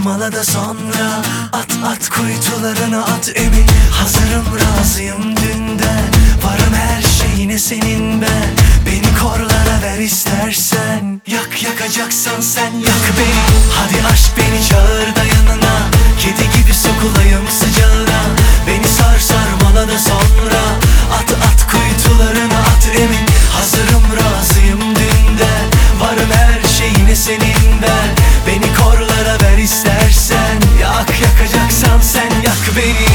sarmala da sonra at kuytularına at emin. Hazırım razıyım dünden, varım her şeyine senin ben. Beni korlara ver istersen, yakacaksan sen yak beni. Hadi aşk beni çağır da yanına, kedi gibi sokulayım sıcağına. Beni sarmala da sonra at kuytularına at emin. Hazırım razıyım dünden, varım her şeyine senin ben. Beni korlara ver istersen, yakacaksan sen yak beni.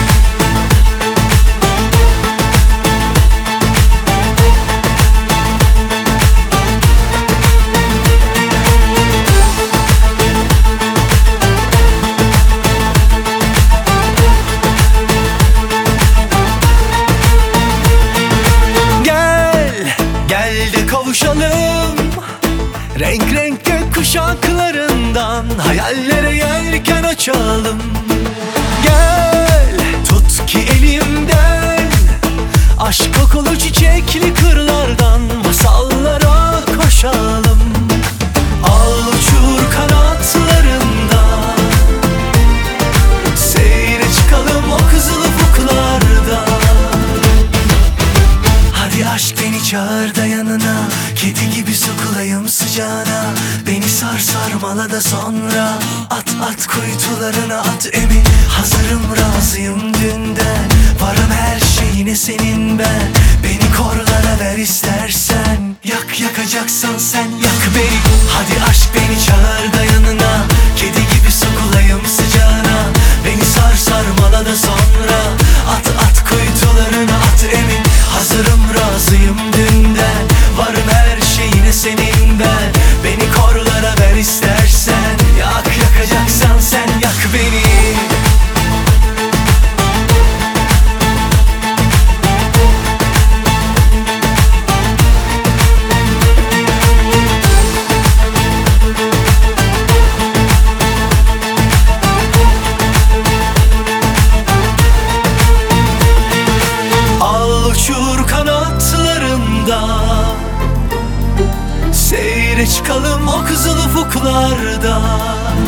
Renk renk gök kuşaklarından hayallere yelken açalım. Gel tut ki elimden, aşk kokulu çiçekli kırlardan masallara koşalım. Al uçur kanatlarında, seyre çıkalım o kızıl ufuklarda. Hadi aşk beni çağır da yanına, kedi gibi sokulayım sıcağına. Beni sarmala da sonra at kuytularına at emin. Hazırım razıyım dünden, varım her şeyine senin ben. Beni korlara ver istersen, yakacaksan sen yak beni. Hadi aşk beni çağır da yanına, kedi gibi sokulayım sıcağına. Beni sarmala da sonra at kuytularına at emin. Hazırım razıyım dünden, varım her şeyine senin ben. Beni korlara ver istersen, yakacaksan sen yak beni. Uçur kanatlarında, seyre çıkalım o kızıl ufuklarda.